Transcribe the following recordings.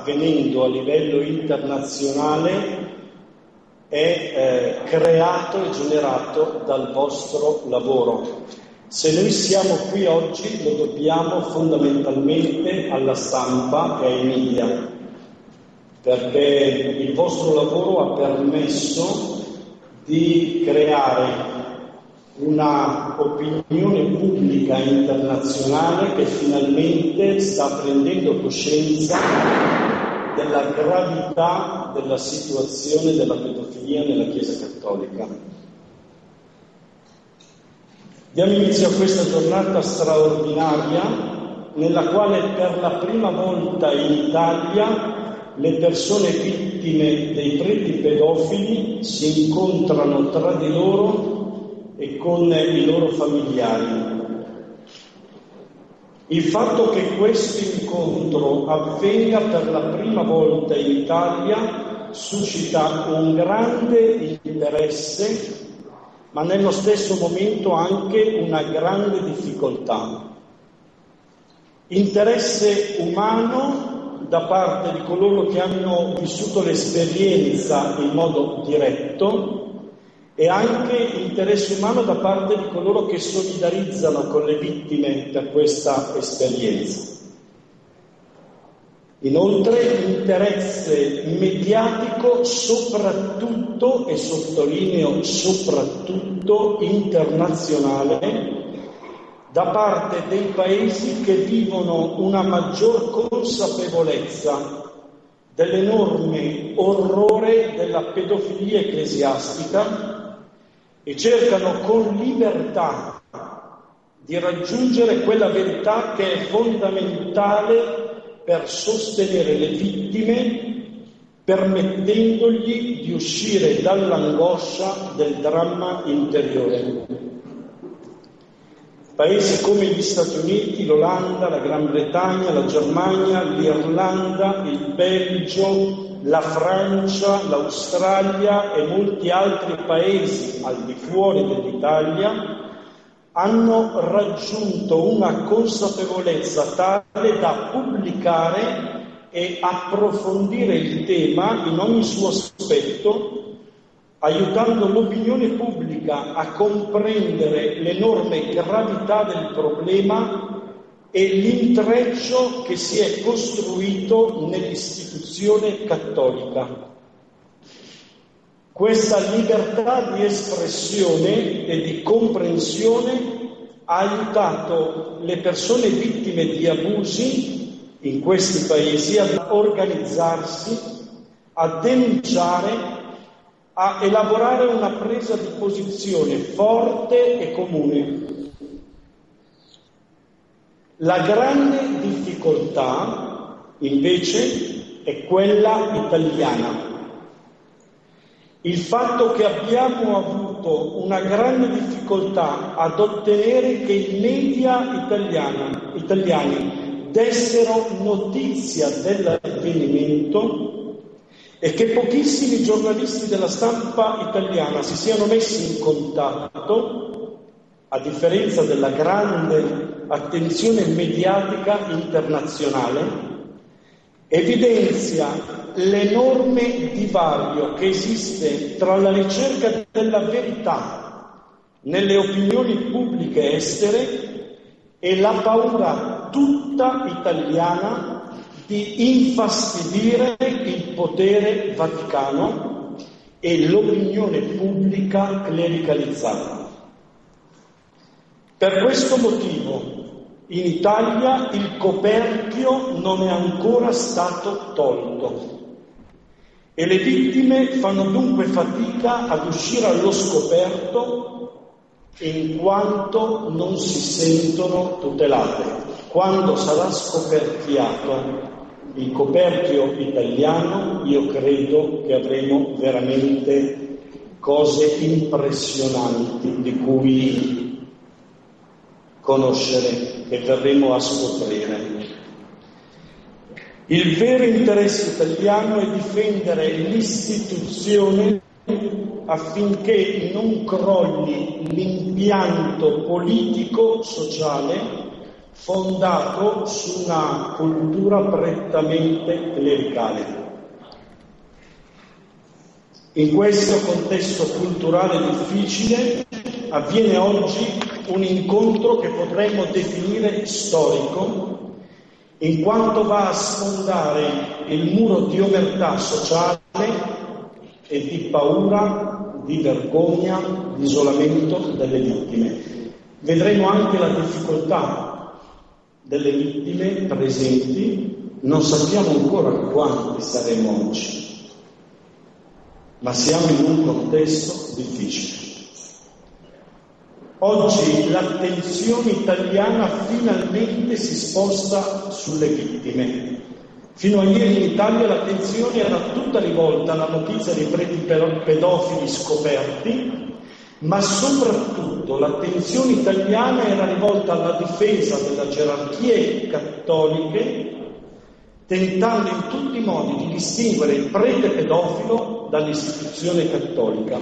avvenendo a livello internazionale è creato e generato dal vostro lavoro. Se noi siamo qui oggi lo dobbiamo fondamentalmente alla stampa e ai media, perché il vostro lavoro ha permesso di creare una opinione pubblica internazionale che finalmente sta prendendo coscienza della gravità della situazione della pedofilia nella Chiesa Cattolica. Diamo inizio a questa giornata straordinaria nella quale per la prima volta in Italia le persone vittime dei preti pedofili si incontrano tra di loro e con i loro familiari. Il fatto che questo incontro avvenga per la prima volta in Italia suscita un grande interesse, ma nello stesso momento anche una grande difficoltà. Interesse umano da parte di coloro che hanno vissuto l'esperienza in modo diretto, e anche interesse umano da parte di coloro che solidarizzano con le vittime da questa esperienza. Inoltre interesse mediatico soprattutto, e sottolineo soprattutto, internazionale, da parte dei paesi che vivono una maggior consapevolezza dell'enorme orrore della pedofilia ecclesiastica e cercano con libertà di raggiungere quella verità che è fondamentale per sostenere le vittime, permettendogli di uscire dall'angoscia del dramma interiore. Paesi come gli Stati Uniti, l'Olanda, la Gran Bretagna, la Germania, l'Irlanda, il Belgio, la Francia, l'Australia e molti altri paesi al di fuori dell'Italia hanno raggiunto una consapevolezza tale da pubblicare e approfondire il tema in ogni suo aspetto, aiutando l'opinione pubblica a comprendere l'enorme gravità del problema e l'intreccio che si è costruito nell'istituzione cattolica. Questa libertà di espressione e di comprensione ha aiutato le persone vittime di abusi in questi paesi a organizzarsi, a denunciare, a elaborare una presa di posizione forte e comune. La grande difficoltà, invece, è quella italiana. Il fatto che abbiamo avuto una grande difficoltà ad ottenere che i media italiani dessero notizia dell'avvenimento e che pochissimi giornalisti della stampa italiana si siano messi in contatto, a differenza della grande attenzione mediatica internazionale, evidenzia l'enorme divario che esiste tra la ricerca della verità nelle opinioni pubbliche estere e la paura tutta italiana di infastidire il potere vaticano e l'opinione pubblica clericalizzata. Per questo motivo in Italia il coperchio non è ancora stato tolto e le vittime fanno dunque fatica ad uscire allo scoperto in quanto non si sentono tutelate. Quando sarà scoperchiato il coperchio italiano, io credo che avremo veramente cose impressionanti di cui conoscere e verremo a scoprire. Il vero interesse italiano è difendere l'istituzione affinché non crolli l'impianto politico-sociale fondato su una cultura prettamente clericale. In questo contesto culturale difficile avviene oggi un incontro che potremmo definire storico, in quanto va a sfondare il muro di omertà sociale e di paura, di vergogna, di isolamento delle vittime. Vedremo anche la difficoltà delle vittime presenti, non sappiamo ancora quanti saremo oggi, ma siamo in un contesto difficile. Oggi l'attenzione italiana finalmente si sposta sulle vittime. Fino a ieri in Italia l'attenzione era tutta rivolta alla notizia dei preti pedofili scoperti, ma soprattutto l'attenzione italiana era rivolta alla difesa delle gerarchie cattoliche, tentando in tutti i modi di distinguere il prete pedofilo dall'istituzione cattolica,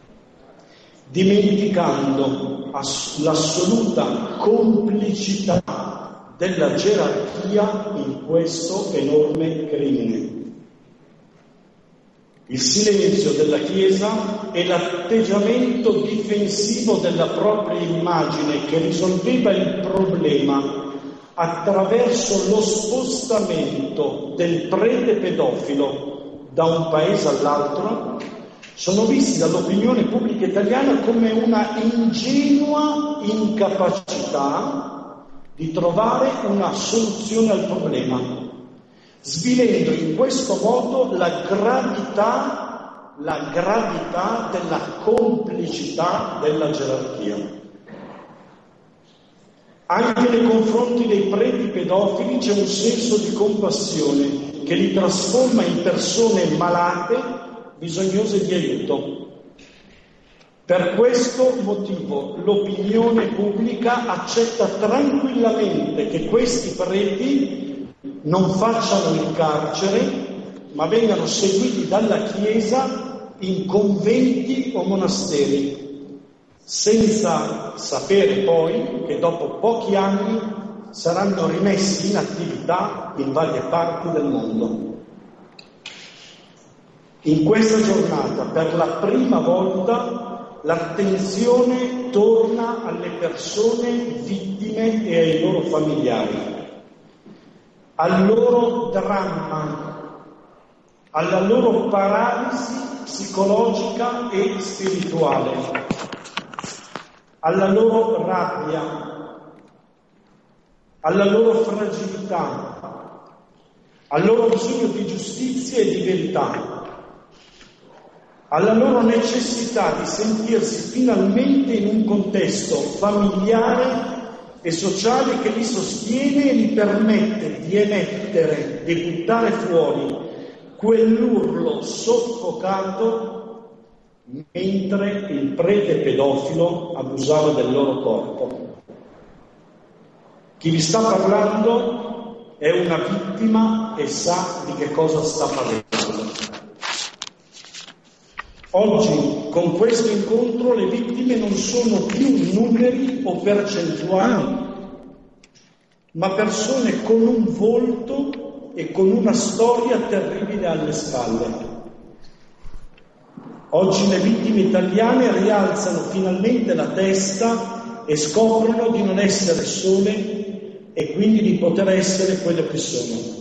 dimenticando l'assoluta complicità della gerarchia in questo enorme crimine. Il silenzio della Chiesa e l'atteggiamento difensivo della propria immagine che risolveva il problema attraverso lo spostamento del prete pedofilo da un paese all'altro sono visti dall'opinione pubblica italiana come una ingenua incapacità di trovare una soluzione al problema, svilendo in questo modo la gravità della complicità della gerarchia. Anche nei confronti dei preti pedofili c'è un senso di compassione che li trasforma in persone malate, bisognose di aiuto. Per questo motivo l'opinione pubblica accetta tranquillamente che questi preti non facciano il carcere, ma vengano seguiti dalla Chiesa in conventi o monasteri, senza sapere poi che dopo pochi anni saranno rimessi in attività in varie parti del mondo. In questa giornata, per la prima volta, l'attenzione torna alle persone vittime e ai loro familiari, al loro dramma, alla loro paralisi psicologica e spirituale, alla loro rabbia, alla loro fragilità, al loro bisogno di giustizia e di verità, alla loro necessità di sentirsi finalmente in un contesto familiare e sociale che li sostiene e gli permette di emettere, di buttare fuori quell'urlo soffocato mentre il prete pedofilo abusava del loro corpo. Chi vi sta parlando è una vittima e sa di che cosa sta parlando. Oggi, con questo incontro, le vittime non sono più numeri o percentuali, ma persone con un volto e con una storia terribile alle spalle. Oggi le vittime italiane rialzano finalmente la testa e scoprono di non essere sole e quindi di poter essere quello che sono.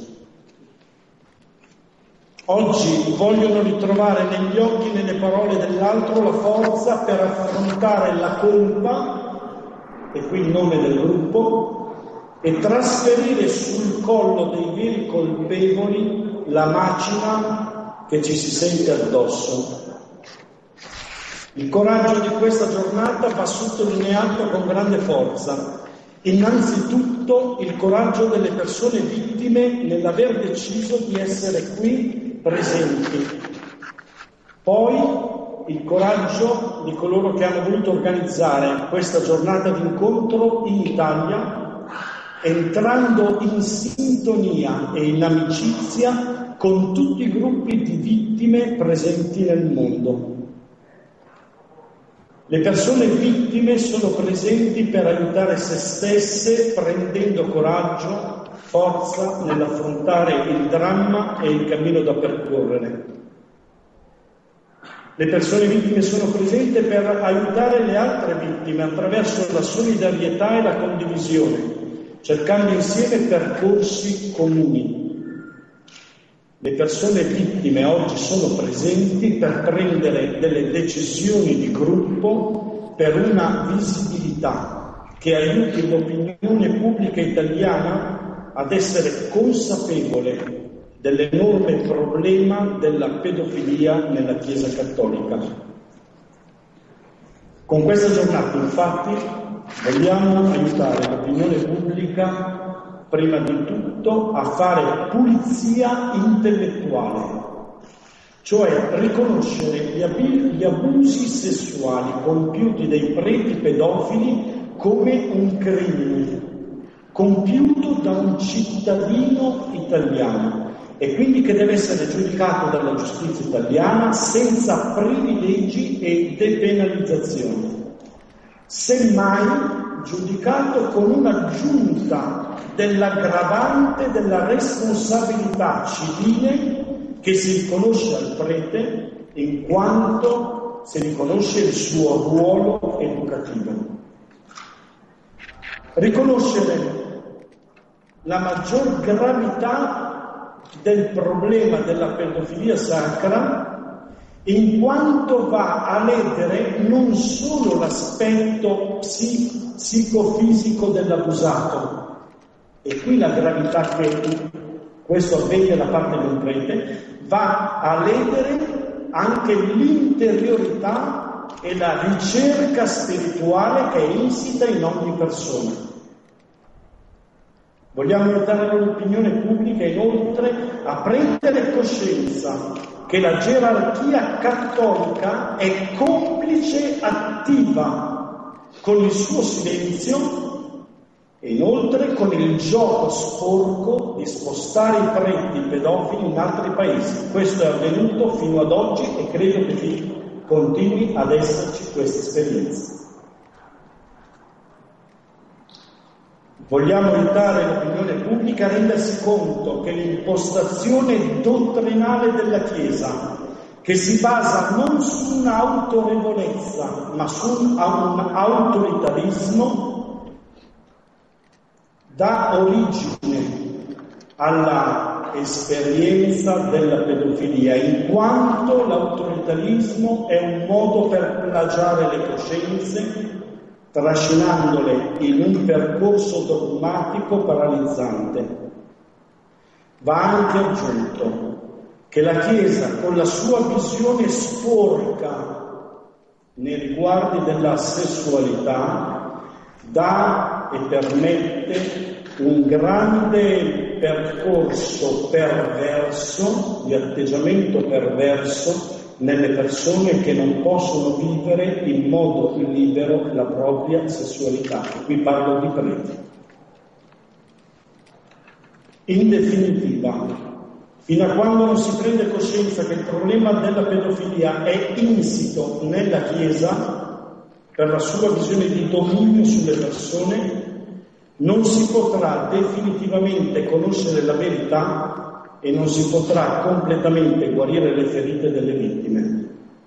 Oggi vogliono ritrovare negli occhi e nelle parole dell'altro la forza per affrontare la colpa, e qui il nome del gruppo, e trasferire sul collo dei veri colpevoli la macina che ci si sente addosso. Il coraggio di questa giornata va sottolineato con grande forza. Innanzitutto il coraggio delle persone vittime nell'aver deciso di essere qui presenti. Poi il coraggio di coloro che hanno voluto organizzare questa giornata di incontro in Italia, entrando in sintonia e in amicizia con tutti i gruppi di vittime presenti nel mondo. Le persone vittime sono presenti per aiutare se stesse, prendendo coraggio, forza nell'affrontare il dramma e il cammino da percorrere. Le persone vittime sono presenti per aiutare le altre vittime attraverso la solidarietà e la condivisione, cercando insieme percorsi comuni. Le persone vittime oggi sono presenti per prendere delle decisioni di gruppo per una visibilità che aiuti l'opinione pubblica italiana ad essere consapevole dell'enorme problema della pedofilia nella Chiesa Cattolica. Con questa giornata, infatti, vogliamo aiutare l'opinione pubblica prima di tutto a fare pulizia intellettuale, cioè riconoscere gli abusi sessuali compiuti dai preti pedofili come un crimine compiuto da un cittadino italiano e quindi che deve essere giudicato dalla giustizia italiana senza privilegi e depenalizzazioni, semmai giudicato con un'aggiunta dell'aggravante della responsabilità civile che si riconosce al prete in quanto si riconosce il suo ruolo educativo. Riconoscere la maggior gravità del problema della pedofilia sacra in quanto va a ledere non solo l'aspetto psicofisico dell'abusato, e qui la gravità che questo avviene da parte di un prete, va a ledere anche l'interiorità e la ricerca spirituale che è insita in ogni persona. Vogliamo aiutare l'opinione pubblica inoltre a prendere coscienza che la gerarchia cattolica è complice attiva con il suo silenzio e inoltre con il gioco sporco di spostare i preti pedofili in altri paesi. Questo è avvenuto fino ad oggi e credo che continui ad esserci questa esperienza. Vogliamo aiutare l'opinione pubblica a rendersi conto che l'impostazione dottrinale della Chiesa, che si basa non su un'autorevolezza, ma su un autoritarismo, dà origine alla esperienza della pedofilia, in quanto l'autoritarismo è un modo per plagiare le coscienze, trascinandole in un percorso dogmatico paralizzante. Va anche aggiunto che la Chiesa, con la sua visione sporca nei riguardi della sessualità, dà e permette un grande percorso perverso, di atteggiamento perverso, nelle persone che non possono vivere in modo libero la propria sessualità. Qui parlo di preti. In definitiva, fino a quando non si prende coscienza che il problema della pedofilia è insito nella Chiesa, per la sua visione di dominio sulle persone, non si potrà definitivamente conoscere la verità e non si potrà completamente guarire le ferite delle vittime.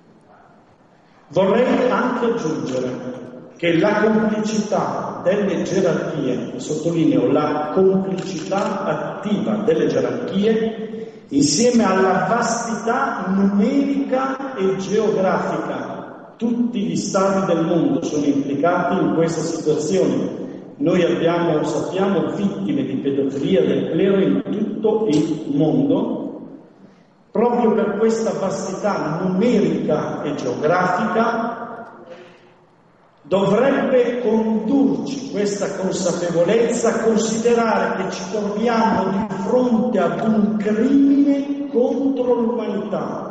Vorrei anche aggiungere che la complicità delle gerarchie, sottolineo la complicità attiva delle gerarchie, insieme alla vastità numerica e geografica, tutti gli stati del mondo sono implicati in questa situazione. Noi sappiamo vittime di pedofilia del clero in tutto il mondo. Proprio per questa vastità numerica e geografica dovrebbe condurci questa consapevolezza a considerare che ci troviamo di fronte ad un crimine contro l'umanità.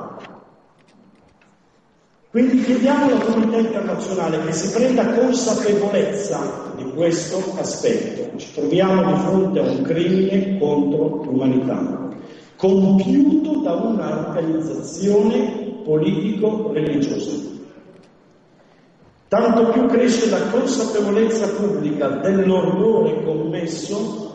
Quindi chiediamo alla comunità internazionale che si prenda consapevolezza di questo aspetto. Ci troviamo di fronte a un crimine contro l'umanità, compiuto da una organizzazione politico-religiosa. Tanto più cresce la consapevolezza pubblica dell'orrore commesso,